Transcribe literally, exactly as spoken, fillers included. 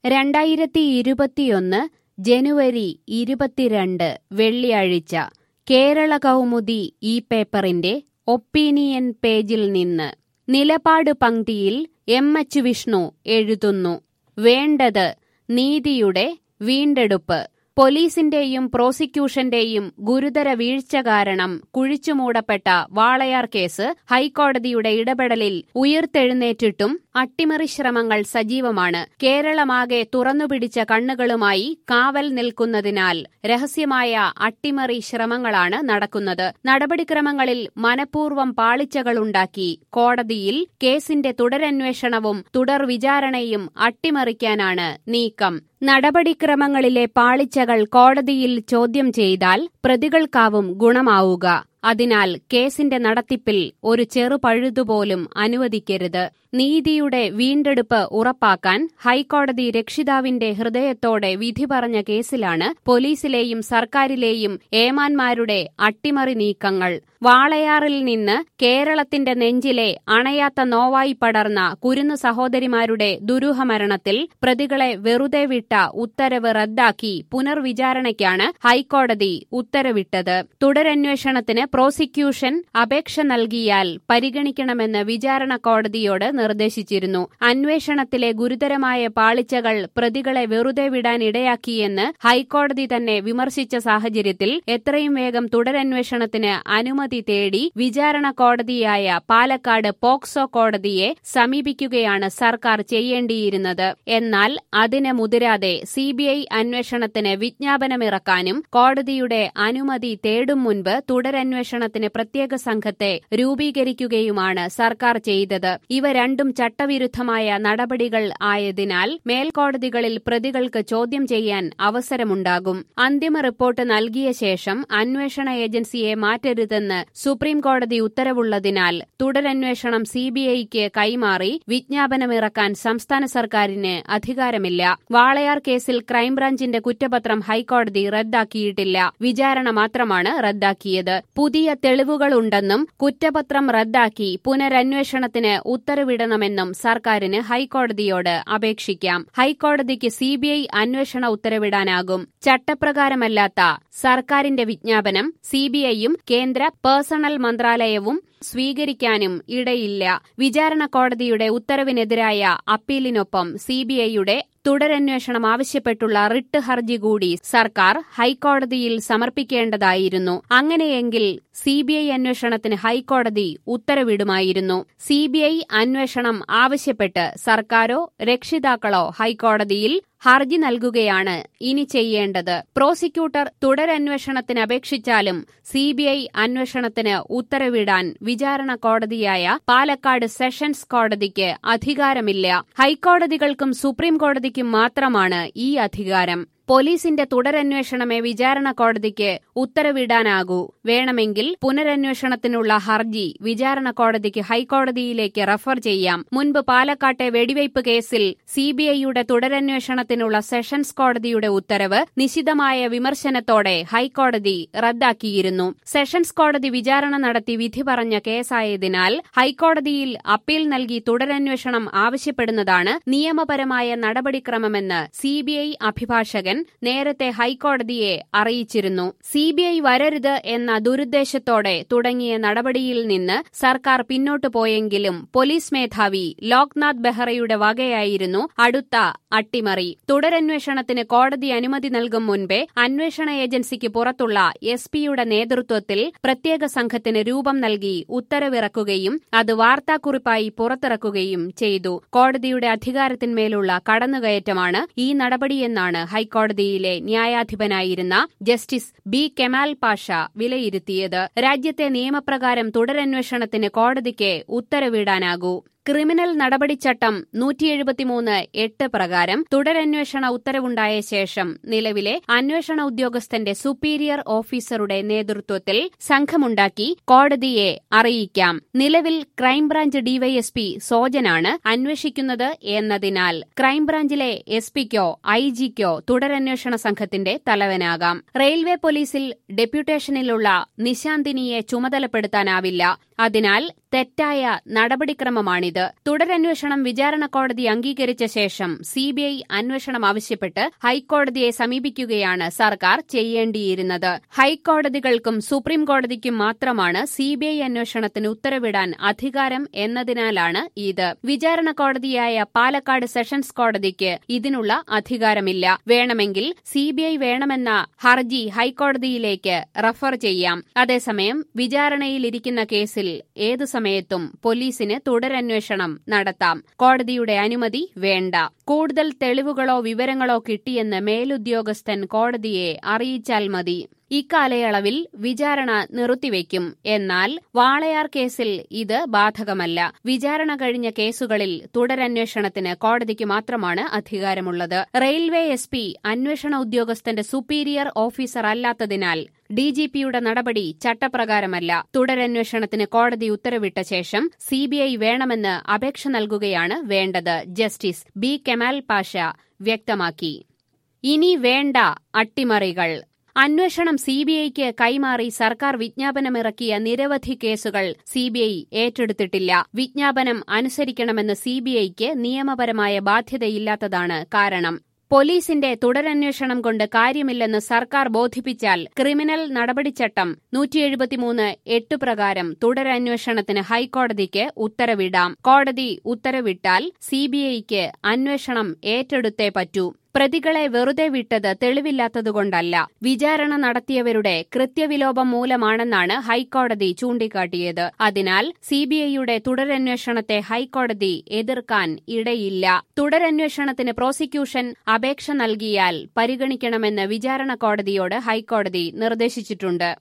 രണ്ടായിരത്തി ഇരുപത്തിയൊന്ന് ജനുവരി ഇരുപത്തിരണ്ട് വെള്ളിയാഴ്ച കേരള കൗമുദി ഈ പേപ്പറിന്റെ ഒപ്പീനിയൻ പേജിൽ നിന്ന് നിലപാട് പംക്തിയിൽ എം എച്ച് വിഷ്ണു എഴുതുന്നു. വേണ്ടത് നീതിയുടെ വീണ്ടെടുപ്പ്. പോലീസിന്റെയും പ്രോസിക്യൂഷന്റെയും ഗുരുതര വീഴ്ച കാരണം കുഴിച്ചുമൂടപ്പെട്ട വാളയാർ കേസ് ഹൈക്കോടതിയുടെ ഇടപെടലിൽ ഉയിർത്തെഴുന്നേറ്റിട്ടും അട്ടിമറി ശ്രമങ്ങൾ സജീവമാണ്. കേരളമാകെ തുറന്നുപിടിച്ച കണ്ണുകളുമായി കാവൽ നിൽക്കുന്നതിനാൽ രഹസ്യമായ അട്ടിമറി ശ്രമങ്ങളാണ് നടക്കുന്നത്. നടപടിക്രമങ്ങളിൽ മനഃപൂർവ്വം പാളിച്ചകളുണ്ടാക്കി കോടതിയിൽ കേസിന്റെ തുടരന്വേഷണവും തുടർ വിചാരണയും അട്ടിമറിക്കാനാണ് നീക്കം. നടപടിക്രമങ്ങളിലെ പാളിച്ചകൾ കോടതിയിൽ ചോദ്യം ചെയ്താൽ പ്രതികൾക്കാവും ഗുണമാവുക. അതിനാൽ കേസിന്റെ നടത്തിപ്പിൽ ഒരു ചെറുപഴുതുപോലും അനുവദിക്കരുത്. നീതിയുടെ വീണ്ടെടുപ്പ് ഉറപ്പാക്കാൻ ഹൈക്കോടതി രക്ഷിതാവിന്റെ ഹൃദയത്തോടെ വിധി പറഞ്ഞ കേസിലാണ് പോലീസിലെയും സർക്കാരിലെയും ഏമാന്മാരുടെ അട്ടിമറി നീക്കങ്ങൾ. വാളയാറിൽ നിന്ന് കേരളത്തിന്റെ നെഞ്ചിലെ അണയാത്ത നോവായി പടർന്ന കുരുന്നു സഹോദരിമാരുടെ ദുരൂഹമരണത്തിൽ പ്രതികളെ വെറുതെ വിട്ട ഉത്തരവ് റദ്ദാക്കി പുനർവിചാരണയ്ക്കാണ് ഹൈക്കോടതി ഉത്തരവിട്ടത്. തുടരന്വേഷണത്തിന് പ്രോസിക്യൂഷൻ അപേക്ഷ നൽകിയാൽ പരിഗണിക്കണമെന്ന് വിചാരണ കോടതിയോട് നിർദ്ദേശിച്ചിരുന്നു. അന്വേഷണത്തിലെ ഗുരുതരമായ പാളിച്ചകൾ പ്രതികളെ വെറുതെ വിടാനിടയാക്കിയെന്ന് ഹൈക്കോടതി തന്നെ വിമർശിച്ച സാഹചര്യത്തിൽ എത്രയും വേഗം തുടരന്വേഷണത്തിന് അനുമതി തേടി വിചാരണ കോടതിയായ പാലക്കാട് പോക്സോ കോടതിയെ സമീപിക്കുകയാണ് സർക്കാർ ചെയ്യേണ്ടിയിരുന്നത്. എന്നാൽ അതിന് മുതിരാതെ സിബിഐ അന്വേഷണത്തിന് വിജ്ഞാപനമിറക്കാനും കോടതിയുടെ അനുമതി തേടും മുൻപ് തുടരന്വേഷണത്തിന് പ്രത്യേക സംഘത്തെ രൂപീകരിക്കുകയുമാണ് സർക്കാർ ചെയ്തത്. ഇവ രണ്ടും ചട്ടവിരുദ്ധമായ നടപടികൾ ആയതിനാൽ മേൽക്കോടതികളിൽ പ്രതികൾക്ക് ചോദ്യം ചെയ്യാൻ അവസരമുണ്ടാകും. അന്തിമ റിപ്പോർട്ട് നൽകിയ ശേഷം അന്വേഷണ ഏജൻസിയെ മാറ്റരുതെന്ന് സുപ്രീം കോടതി ഉത്തരവുള്ളതിനാൽ തുടരന്വേഷണം സിബിഐക്ക് കൈമാറി വിജ്ഞാപനമിറക്കാൻ സംസ്ഥാന സർക്കാരിന് അധികാരമില്ല. വാളയാർ കേസിൽ ക്രൈംബ്രാഞ്ചിന്റെ കുറ്റപത്രം ഹൈക്കോടതി റദ്ദാക്കിയിട്ടില്ല. വിചാരണ മാത്രമാണ് റദ്ദാക്കിയത്. പുതിയ തെളിവുകളുണ്ടെന്നും കുറ്റപത്രം റദ്ദാക്കി പുനരന്വേഷണത്തിന് ഉത്തരവിടണമെന്നും സർക്കാരിന് ഹൈക്കോടതിയോട് അപേക്ഷിക്കാം. ഹൈക്കോടതിക്ക് സിബിഐ അന്വേഷണ ഉത്തരവിടാനാകും. ചട്ടപ്രകാരമല്ലാത്ത സർക്കാരിന്റെ വിജ്ഞാപനം സിബിഐയും കേന്ദ്ര പേഴ്സണൽ മന്ത്രാലയവും സ്വീകരിക്കാനും ഇടയില്ല. വിചാരണ കോടതിയുടെ ഉത്തരവിനെതിരായ അപ്പീലിനൊപ്പം സിബിഐയുടെ തുടരന്വേഷണം ആവശ്യപ്പെട്ടുള്ള റിട്ട് ഹർജി കൂടി സർക്കാർ ഹൈക്കോടതിയിൽ സമർപ്പിക്കേണ്ടതായിരുന്നു. അങ്ങനെയെങ്കിൽ സിബിഐ അന്വേഷണത്തിന് ഹൈക്കോടതി ഉത്തരവിടുമായിരുന്നു. സിബിഐ അന്വേഷണം ആവശ്യപ്പെട്ട് സർക്കാരോ രക്ഷിതാക്കളോ ഹൈക്കോടതിയിൽ ഹർജി നൽകുകയാണ് ഇനി ചെയ്യേണ്ടത്. പ്രോസിക്യൂട്ടർ തുടരന്വേഷണത്തിന് അപേക്ഷിച്ചാലും സിബിഐ അന്വേഷണത്തിന് ഉത്തരവിടാൻ വിചാരണ കോടതിയായ പാലക്കാട് സെഷൻസ് കോടതിക്ക് അധികാരമില്ല. ഹൈക്കോടതികൾക്കും സുപ്രീം കോടതിക്കും മാത്രമാണ് ഈ അധികാരം. പോലീസിന്റെ തുടരന്വേഷണമേ വിചാരണ കോടതിക്ക് ഉത്തരവിടാനാകൂ. വേണമെങ്കിൽ പുനരന്വേഷണത്തിനുള്ള ഹർജി വിചാരണ കോടതിക്ക് ഹൈക്കോടതിയിലേക്ക് റഫർ ചെയ്യാം. മുൻപ് പാലക്കാട്ടെ വെടിവയ്പ് കേസിൽ സിബിഐയുടെ തുടരന്വേഷണത്തിനുള്ള സെഷൻസ് കോടതിയുടെ ഉത്തരവ് നിശിതമായ വിമർശനത്തോടെ ഹൈക്കോടതി റദ്ദാക്കിയിരുന്നു. സെഷൻസ് കോടതി വിചാരണ നടത്തി വിധി പറഞ്ഞ കേസായതിനാൽ ഹൈക്കോടതിയിൽ അപ്പീൽ നൽകി തുടരന്വേഷണം ആവശ്യപ്പെടുന്നതാണ് നിയമപരമായ നടപടിക്രമമെന്ന് സിബിഐ അഭിഭാഷകൻ നേരത്തെ ഹൈക്കോടതിയെ അറിയിച്ചിരുന്നു. സിബിഐ വരരുത് എന്ന ദുരുദ്ദേശത്തോടെ തുടങ്ങിയ നടപടിയിൽ നിന്ന് സർക്കാർ പിന്നോട്ടു പോയെങ്കിലും പോലീസ് മേധാവി ലോക്നാഥ് ബെഹ്റയുടെ വകയായിരുന്നു അടുത്ത അട്ടിമറി. തുടരന്വേഷണത്തിന് കോടതി അനുമതി നൽകും മുൻപേ അന്വേഷണ ഏജൻസിക്ക് പുറത്തുള്ള എസ് പിയുടെ നേതൃത്വത്തിൽ പ്രത്യേക സംഘത്തിന് രൂപം നൽകി ഉത്തരവിറക്കുകയും അത് വാർത്താക്കുറിപ്പായി പുറത്തിറക്കുകയും ചെയ്തു. കോടതിയുടെ അധികാരത്തിന്മേലുള്ള കടന്നുകയറ്റമാണ് ഈ നടപടിയെന്നാണ് ഹൈക്കോടതിയിലെ ന്യായാധിപനായിരുന്ന ജസ്റ്റിസ് ബി കെമാൽ പാഷ വിലയിരുത്തിയത്. രാജ്യത്തെ നിയമപ്രകാരം തുടരന്വേഷണത്തിന് കോടതിക്ക് ഉത്തരവിടാനാകൂ. ക്രിമിനൽ നടപടിച്ചട്ടം നൂറ്റി എഴുപത്തിമൂന്ന് എട്ട് പ്രകാരം തുടരന്വേഷണ ഉത്തരവുണ്ടായ ശേഷം നിലവിലെ അന്വേഷണ ഉദ്യോഗസ്ഥന്റെ സുപ്പീരിയർ ഓഫീസറുടെ നേതൃത്വത്തിൽ സംഘമുണ്ടാക്കി കോടതിയെ അറിയിക്കാം. നിലവിൽ ക്രൈംബ്രാഞ്ച് ഡിവൈഎസ്പി സോജനാണ് അന്വേഷിക്കുന്നത് എന്നതിനാൽ ക്രൈംബ്രാഞ്ചിലെ എസ് പിക്കോ ഐ ജിക്കോ തുടരന്വേഷണ സംഘത്തിന്റെ തലവനാകാം. റെയിൽവേ പോലീസിൽ ഡെപ്യൂട്ടേഷനിലുള്ള നിശാന്തിനിയെ ചുമതലപ്പെടുത്താനാവില്ല. അതിനാൽ തെറ്റായ നടപടിക്രമമാണിത്. തുടരന്വേഷണം വിചാരണ കോടതി അംഗീകരിച്ച ശേഷം സിബിഐ അന്വേഷണം ആവശ്യപ്പെട്ട് ഹൈക്കോടതിയെ സമീപിക്കുകയാണ് സർക്കാർ ചെയ്യേണ്ടിയിരുന്നത്. ഹൈക്കോടതികൾക്കും സുപ്രീം കോടതിക്കും മാത്രമാണ് സിബിഐ അന്വേഷണത്തിന് ഉത്തരവിടാൻ അധികാരം എന്നതിനാലാണ് ഇത്. വിചാരണ കോടതിയായ പാലക്കാട് സെഷൻസ് കോടതിക്ക് ഇതിനുള്ള അധികാരമില്ല. വേണമെങ്കിൽ സിബിഐ വേണമെന്ന ഹർജി ഹൈക്കോടതിയിലേക്ക് റഫർ ചെയ്യാം. അതേസമയം വിചാരണയിലിരിക്കുന്ന കേസിൽ ഏതു സമയത്തും പോലീസിന് തുടരന്വേഷണം നടത്താം. കോടതിയുടെ അനുമതി വേണ്ട. കൂടുതൽ തെളിവുകളോ വിവരങ്ങളോ കിട്ടിയെന്ന് മേലുദ്യോഗസ്ഥൻ കോടതിയെ അറിയിച്ചാൽ മതി. ഇക്കാലയളവിൽ വിചാരണ നിർത്തിവെക്കും. എന്നാൽ വാളയാർ കേസിൽ ഇത് ബാധകമല്ല. വിചാരണ കഴിഞ്ഞ കേസുകളിൽ തുടരന്വേഷണത്തിന് കോടതിക്ക് മാത്രമാണ് അധികാരമുള്ളത്. റെയിൽവേ എസ് പി അന്വേഷണ ഉദ്യോഗസ്ഥന്റെ സുപ്പീരിയർ ഓഫീസർ അല്ലാത്തതിനാൽ ഡിജിപിയുടെ നടപടി ചട്ടപ്രകാരമല്ല. തുടരന്വേഷണത്തിന് കോടതി ഉത്തരവിട്ട ശേഷം സിബിഐ വേണമെന്ന് അപേക്ഷ നൽകുകയാണ് വേണ്ടത്. ജസ്റ്റിസ് ബി കെമാൽ പാഷ വ്യക്തമാക്കി. ഇനി വേണ്ട അട്ടിമറികൾ. അന്വേഷണം സിബിഐക്ക് കൈമാറി സർക്കാർ വിജ്ഞാപനമിറക്കിയ നിരവധി കേസുകൾ സിബിഐ ഏറ്റെടുത്തിട്ടില്ല. വിജ്ഞാപനം അനുസരിക്കണമെന്ന് സിബിഐക്ക് നിയമപരമായ ബാധ്യതയില്ലാത്തതാണ് കാരണം. പോലീസിന്റെ തുടരന്വേഷണം കൊണ്ട് കാര്യമില്ലെന്ന് സർക്കാർ ബോധിപ്പിച്ചാൽ ക്രിമിനൽ നടപടിച്ചട്ടം നൂറ്റി എഴുപത്തിമൂന്ന് എട്ട് പ്രകാരം തുടരന്വേഷണത്തിന് ഹൈക്കോടതിക്ക് ഉത്തരവിടാം. കോടതി ഉത്തരവിട്ടാൽ സിബിഐക്ക് അന്വേഷണം ഏറ്റെടുത്തേ പറ്റൂ. പ്രതികളെ വെറുതെ വിട്ടത് തെളിവില്ലാത്തതുകൊണ്ടല്ല, വിചാരണ നടത്തിയവരുടെ കൃത്യവിലോപം മൂലമാണെന്നാണ് ഹൈക്കോടതി ചൂണ്ടിക്കാട്ടിയത്. അതിനാൽ സിബിഐയുടെ തുടരന്വേഷണത്തെ ഹൈക്കോടതി എതിർക്കാൻ ഇടയില്ല. തുടരന്വേഷണത്തിന് പ്രോസിക്യൂഷൻ അപേക്ഷ നൽകിയാൽ പരിഗണിക്കണമെന്ന് വിചാരണ കോടതിയോട് ഹൈക്കോടതി നിർദ്ദേശിച്ചിട്ടുണ്ട്.